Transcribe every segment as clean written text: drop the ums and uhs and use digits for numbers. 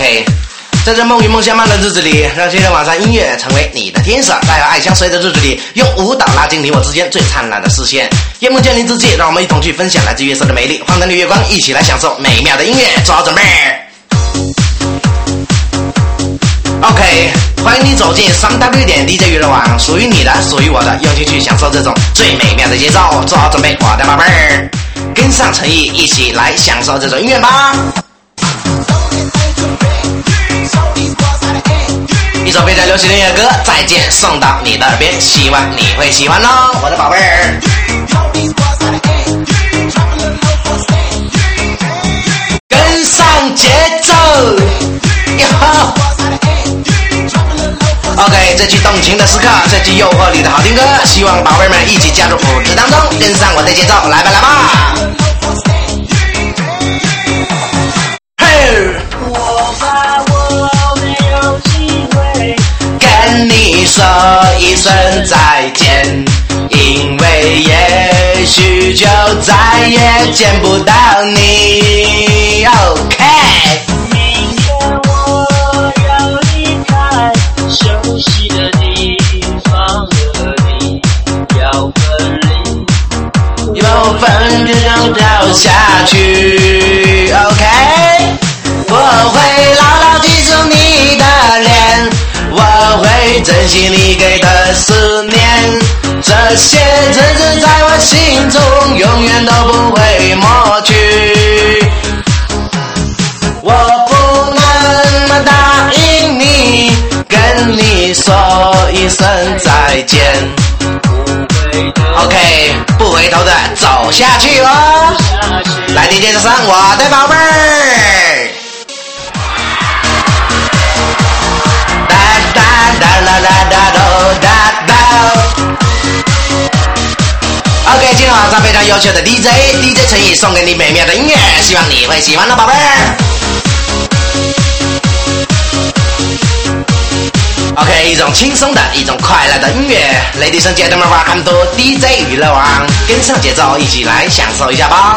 OK， 在这梦与梦相伴的日子里，让今天晚上音乐成为你的天使，在有爱相随的日子里，用舞蹈拉近你我之间最灿烂的视线。夜幕降临之际，让我们一同去分享来自月色的美丽，荒诞的月光，一起来享受美妙的音乐。做好准备。OK， 欢迎你走进3W.DJ 娱乐网，属于你的，属于我的，用心去享受这种最美妙的节奏。做好准备，我的宝贝儿，跟上诚意，一起来享受这种音乐吧。一首非常流行的音乐歌，再见送到你的耳边，希望你会喜欢哦，我的宝贝儿。跟上节奏。OK， 这句动情的时刻，这句诱惑你的好听歌，希望宝贝们一起加入舞池当中，跟上我的节奏，来吧来吧。 我怕我没有机会跟你说一声再见，因为也许就再也见不到你。OK， 明天我要离开熟悉的地方，和你要分离， 有分就掉下去。OK， 我会牢牢记住你的脸，我会珍惜你给的思念，这些日子在我心中永远都不会抹去。我不能答应你，跟你说一声再见。OK， 不回头的走下去哦。来听接着上我的宝贝儿。哒哒哒啦啦哒哆哒哒。OK， 今天晚上非常优秀的 DJ 陈毅送给你美妙的音乐，希望你会喜欢的宝贝儿。OK， 一种轻松的，一种快乐的音乐。Ladies and gentlemen， welcome to DJ 娱乐网，跟上节奏，一起来享受一下吧。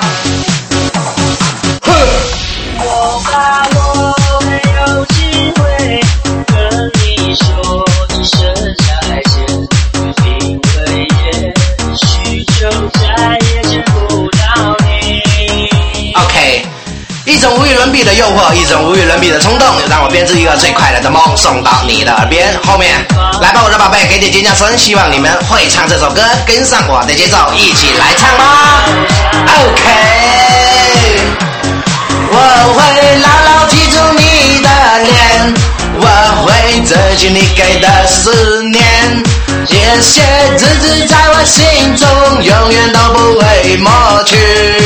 我怕我没有机会跟你说一声再见，因为也许就再也见不到你。 OK， 一种无与伦比的诱惑，一种无与伦比的冲动，让我编织一个最快乐的梦送到你的耳边。后面来吧，我的宝贝，给点尖叫声，希望你们会唱这首歌，跟上我的节奏，一起来唱吧。OK， 我会牢牢记住你的脸，我会珍惜你给的思念，这些日子在我心中永远都不会抹去。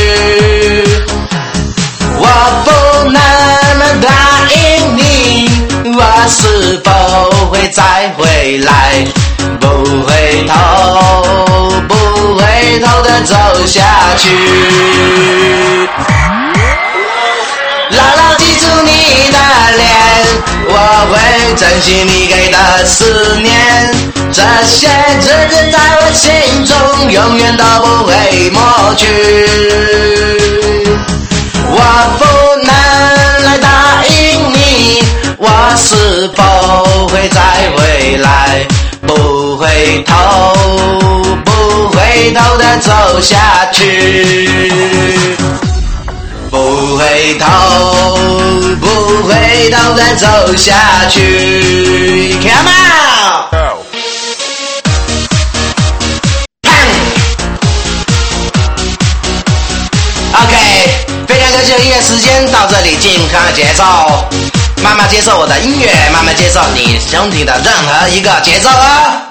我不能答应你，我是否会再回来，不回头的走下去。牢牢记住你的脸，我会珍惜你给的思念，这些日子在我心中永远都不会抹去。我不能来答应你，我是否会再回来，不回头的走下去。不回头的走下去。 Come on， OK， 非常感谢音乐时间到这里健康的节奏，慢慢接受我的音乐，慢慢接受你身体的任何一个节奏啊。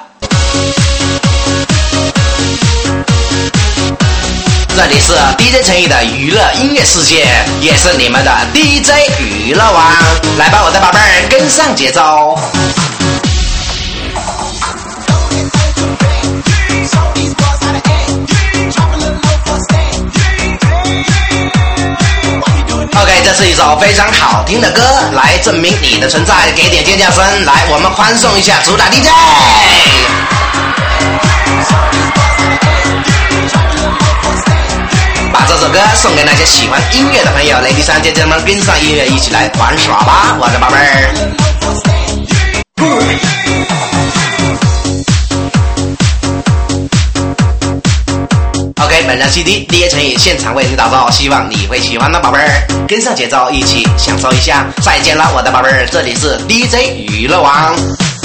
这里是 DJ 陈毅的娱乐音乐世界，也是你们的 DJ 娱乐网。来吧，我的宝贝儿，跟上节奏。OK， 这是一首非常好听的歌，来证明你的存在，给点尖叫声，来，我们欢送一下主打 DJ。把这首歌送给那些喜欢音乐的朋友，Ladies and gentlemen，跟上音乐一起来玩耍吧，我的宝贝儿。OK， 本张 CD 李叶晨以现场为你打造，希望你会喜欢的宝贝儿，跟上节奏一起享受一下。再见了，我的宝贝儿，这里是 DJ 娱乐网。